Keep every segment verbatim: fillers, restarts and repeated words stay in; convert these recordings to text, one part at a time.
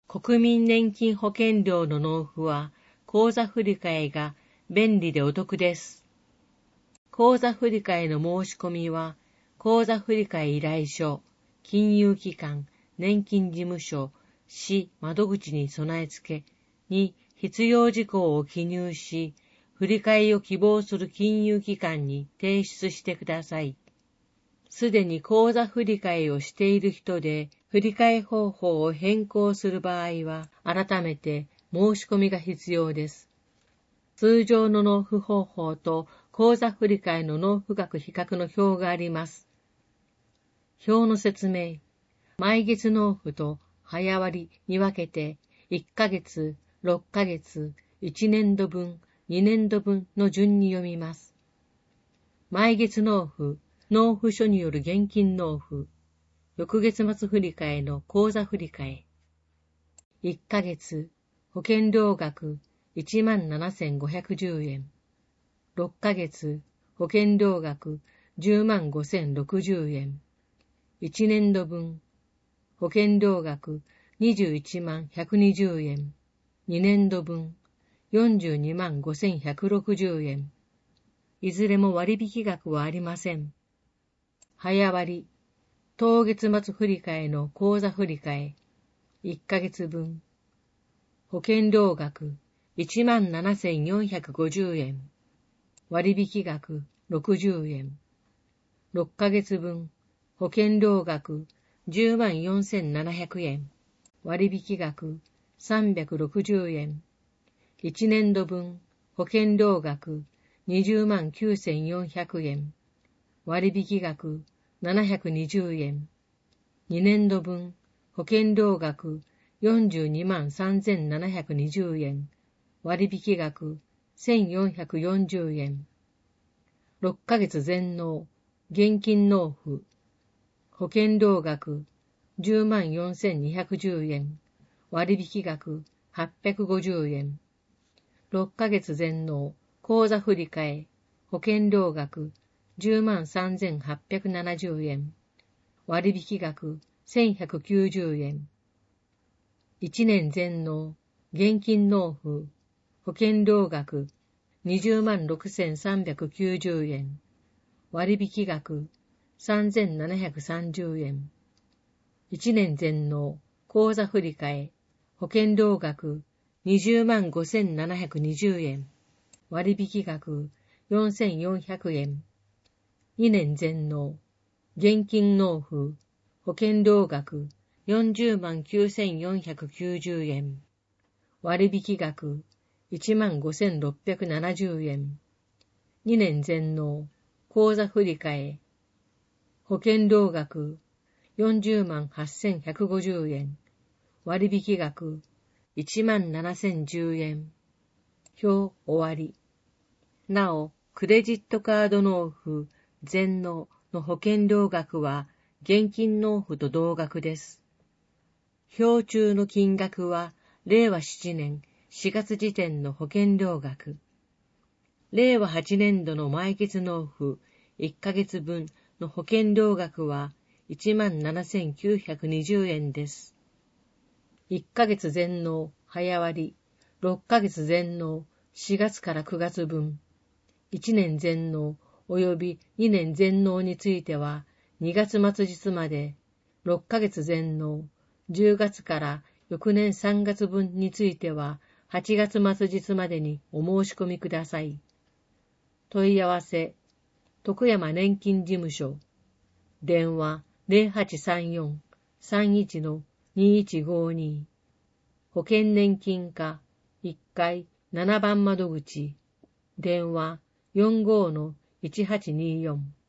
国民年金保険料の納付は、口座振替が便利でお得です。口座振替の申し込みは、口座振替依頼書、金融機関、年金事務所、市窓口に備え付けに必要事項を記入し、振替を希望する金融機関に提出してください。すでに口座振替をしている人で、振替方法を変更する場合は、改めて申し込みが必要です。通常の納付方法と口座振替の納付額比較の表があります。表の説明。毎月納付と早割に分けて、いっかげつ、ろっかげつ、いちねんどぶん、にねんどぶんの順に読みます。毎月納付、納付書による現金納付。翌月末振替の口座振替。いっかげつ、保険料額いちまんななせんごひゃくじゅうえん。ろっかげつ、保険料額じゅうまんごせんろくじゅうえん。いちねんどぶん、保険料額にじゅういちまんひゃくにじゅうえん。にねんどぶん、よんじゅうにまんごせんひゃくろくじゅうえん。いずれも割引額はありません。早割、当月末振替の口座振替、いっかげつぶん。保険料額いちまんななせんよんひゃくごじゅうえん。割引額ろくじゅうえん。ろっかげつぶん。保険料額じゅうまんよんせんななひゃくえん。割引額さんびゃくろくじゅうえん。いちねんどぶん。保険料額にじゅうまんきゅうせんよんひゃくえん。割引額ななひゃくにじゅうえん。にねんどぶん。保険料額よんじゅうにまんさんぜんななひゃくにじゅうえん。割引額せんよんひゃくよんじゅうえん。ろっかげつ全納、現金納付。保険料額じゅうまんよんせんにひゃくじゅうえん。割引額はっぴゃくごじゅうえん。ろっかげつ全納、口座振替。保険料額じゅうまんさんぜんはっぴゃくななじゅうえん。割引額せんひゃくきゅうじゅうえん。いちねん全納、現金納付。保険料額にじゅうまんろくせんさんびゃくきゅうじゅうえん。割引額さんぜんななひゃくさんじゅうえん。いちねん全納、口座振替。保険料額にじゅうまんごせんななひゃくにじゅうえん。割引額よんせんよんひゃくえん。にねん全納、現金納付。保険料額よんじゅうまんきゅうせんよんひゃくきゅうじゅうえん。割引額いちまんごせんろっぴゃくななじゅうえん。にねん全納、口座振替。保険料額よんじゅうまんはっせんひゃくごじゅうえん。割引額いちまんななせんじゅうえん。表終わり。なお、クレジットカード納付、全納の保険料額は現金納付と同額です。表中の金額は、れいわしちねんしがつ時点の保険料額。れいわはちねんどの毎月納付いっかげつぶんの保険料額はいちまんななせんきゅうひゃくにじゅうえんです。いっかげつ全納、早割、ろっかげつ全納、しがつからくがつぶん、いちねん全納及びにねん全納についてはにがつ末日まで、ろっかげつ全納、じゅうがつから翌年さんがつぶんについてははちがつ末日までにお申し込みください。問い合わせ、徳山年金事務所、電話 ゼロはちさんよん さんいち にいちごに、保険年金課いっかいななばん窓口、電話 よんごー いちはちにーよん。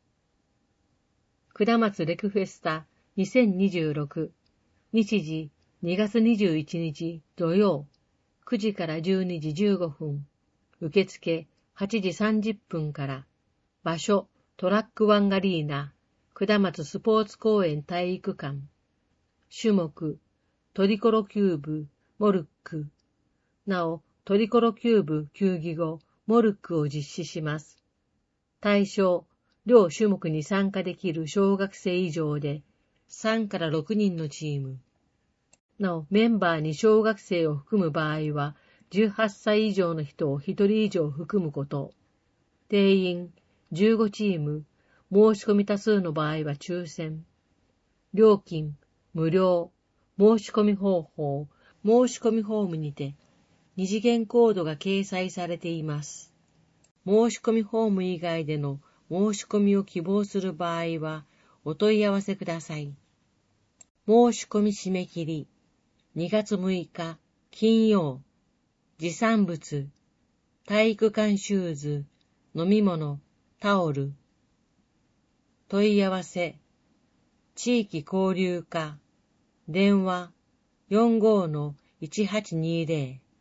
下松レクフェスタにせんにじゅうろく、日時にがつにじゅういちにち土曜、くじからじゅうにじじゅうごふん、受付はちじさんじゅっぷんから、場所トラックワンアリーナ、下松スポーツ公園体育館、種目トリコロキューブ、モルック。なお、トリコロキューブ球技後、モルックを実施します。対象、両種目に参加できる小学生以上で、さんからろくにんのチーム。 なお、メンバーに小学生を含む場合は、じゅうはっさい以上の人をひとり以上含むこと。定員じゅうごチーム、申し込み多数の場合は抽選。料金、無料。申し込み方法、申し込みフォームにて、二次元コードが掲載されています。申し込みフォーム以外での申し込みを希望する場合は、お問い合わせください。申し込み締め切り、にがつむいか金曜。持産物、体育館シューズ、飲み物、タオル。問い合わせ、地域交流課、電話 よんごーのいちはちにーぜろ